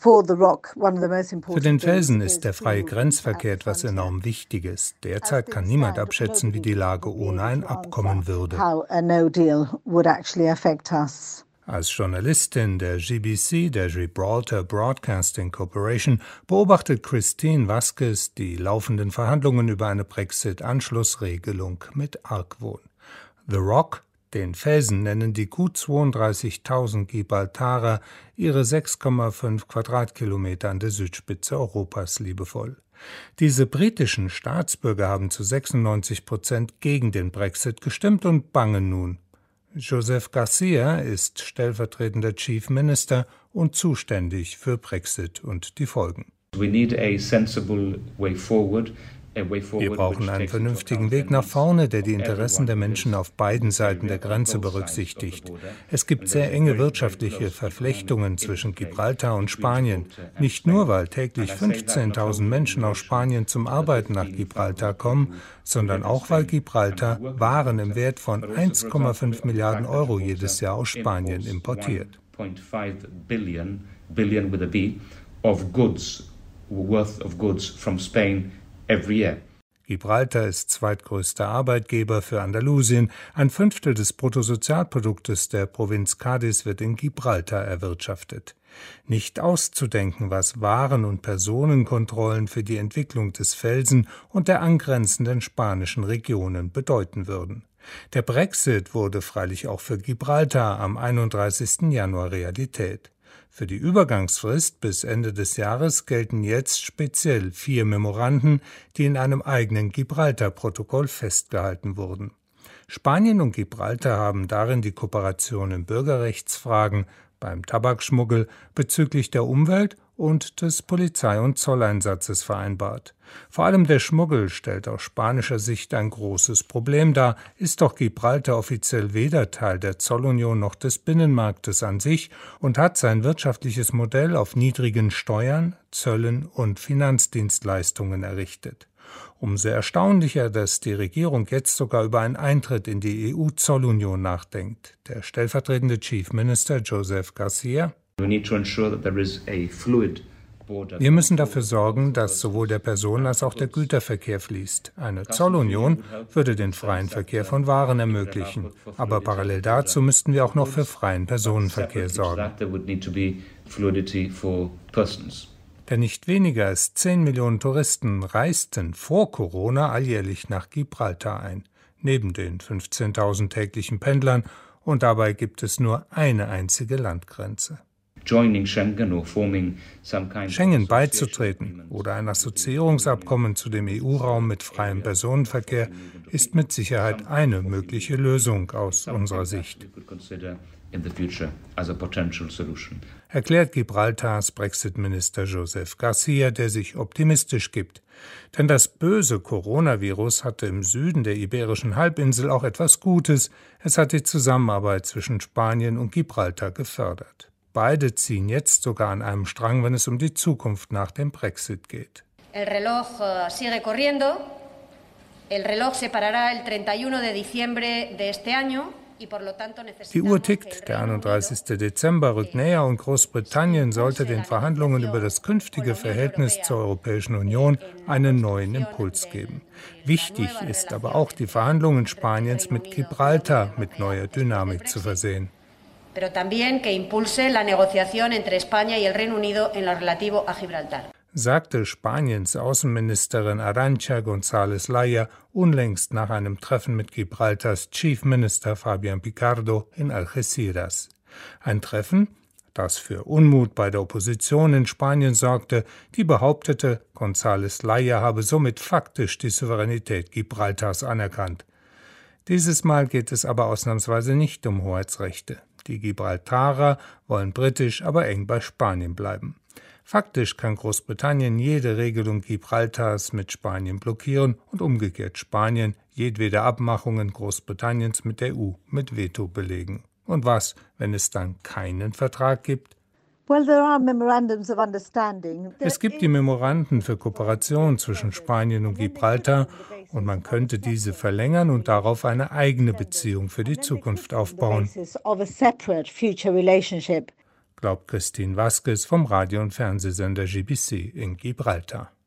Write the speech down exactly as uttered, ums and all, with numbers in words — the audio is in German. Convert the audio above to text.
Für den Felsen ist der freie Grenzverkehr etwas enorm Wichtiges. Derzeit kann niemand abschätzen, wie die Lage ohne ein Abkommen würde. Als Journalistin der G B C, der Gibraltar Broadcasting Corporation, beobachtet Christine Vasquez die laufenden Verhandlungen über eine Brexit-Anschlussregelung mit Argwohn. The Rock, den Felsen, nennen die gut zweiunddreißigtausend Gibraltarer ihre sechs Komma fünf Quadratkilometer an der Südspitze Europas liebevoll. Diese britischen Staatsbürger haben zu sechsundneunzig Prozent gegen den Brexit gestimmt und bangen nun. Joseph Garcia ist stellvertretender Chief Minister und zuständig für Brexit und die Folgen. Wir brauchen einen vernünftigen Weg nach vorne, der die Interessen der Menschen auf beiden Seiten der Grenze berücksichtigt. Es gibt sehr enge wirtschaftliche Verflechtungen zwischen Gibraltar und Spanien. Nicht nur, weil täglich fünfzehntausend Menschen aus Spanien zum Arbeiten nach Gibraltar kommen, sondern auch, weil Gibraltar Waren im Wert von eins Komma fünf Milliarden Euro jedes Jahr aus Spanien importiert. Gibraltar ist zweitgrößter Arbeitgeber für Andalusien. Ein Fünftel des Bruttosozialproduktes der Provinz Cádiz wird in Gibraltar erwirtschaftet. Nicht auszudenken, was Waren- und Personenkontrollen für die Entwicklung des Felsen und der angrenzenden spanischen Regionen bedeuten würden. Der Brexit wurde freilich auch für Gibraltar am einunddreißigsten Januar Realität. Für die Übergangsfrist bis Ende des Jahres gelten jetzt speziell vier Memoranden, die in einem eigenen Gibraltar-Protokoll festgehalten wurden. Spanien und Gibraltar haben darin die Kooperation in Bürgerrechtsfragen, beim Tabakschmuggel, bezüglich der Umwelt und des Polizei- und Zolleinsatzes vereinbart. Vor allem der Schmuggel stellt aus spanischer Sicht ein großes Problem dar, ist doch Gibraltar offiziell weder Teil der Zollunion noch des Binnenmarktes an sich und hat sein wirtschaftliches Modell auf niedrigen Steuern, Zöllen und Finanzdienstleistungen errichtet. Umso erstaunlicher, dass die Regierung jetzt sogar über einen Eintritt in die E U-Zollunion nachdenkt. Der stellvertretende Chief Minister Joseph Garcia: Wir müssen dafür sorgen, dass sowohl der Personen- als auch der Güterverkehr fließt. Eine Zollunion würde den freien Verkehr von Waren ermöglichen. Aber parallel dazu müssten wir auch noch für freien Personenverkehr sorgen. Denn nicht weniger als zehn Millionen Touristen reisten vor Corona alljährlich nach Gibraltar ein, neben den fünfzehntausend täglichen Pendlern, und dabei gibt es nur eine einzige Landgrenze. Schengen beizutreten oder ein Assoziierungsabkommen zu dem E U-Raum mit freiem Personenverkehr ist mit Sicherheit eine mögliche Lösung aus unserer Sicht. Erklärt Gibraltars Brexit-Minister Joseph Garcia, der sich optimistisch gibt. Denn das böse Coronavirus hatte im Süden der Iberischen Halbinsel auch etwas Gutes. Es hat die Zusammenarbeit zwischen Spanien und Gibraltar gefördert. Beide ziehen jetzt sogar an einem Strang, wenn es um die Zukunft nach dem Brexit geht. El reloj sigue corriendo. El reloj se parará el treinta y uno de diciembre de este año. Die Uhr tickt, der einunddreißigste Dezember rückt näher und Großbritannien sollte den Verhandlungen über das künftige Verhältnis zur Europäischen Union einen neuen Impuls geben. Wichtig ist aber auch, die Verhandlungen Spaniens mit Gibraltar mit neuer Dynamik zu versehen. Pero también que impulse la negociación entre España y el Reino Unido en lo relativo a Gibraltar, sagte Spaniens Außenministerin Arantxa González Laya unlängst nach einem Treffen mit Gibraltars Chief Minister Fabián Picardo in Algeciras. Ein Treffen, das für Unmut bei der Opposition in Spanien sorgte, die behauptete, González Laya habe somit faktisch die Souveränität Gibraltars anerkannt. Dieses Mal geht es aber ausnahmsweise nicht um Hoheitsrechte. Die Gibraltarer wollen britisch, aber eng bei Spanien bleiben. Faktisch kann Großbritannien jede Regelung Gibraltars mit Spanien blockieren und umgekehrt Spanien jedwede Abmachungen Großbritanniens mit der E U mit Veto belegen. Und was, wenn es dann keinen Vertrag gibt? Es gibt die Memoranden für Kooperation zwischen Spanien und Gibraltar und man könnte diese verlängern und darauf eine eigene Beziehung für die Zukunft aufbauen. glaubt Christine Vasquez vom Radio- und Fernsehsender G B C in Gibraltar.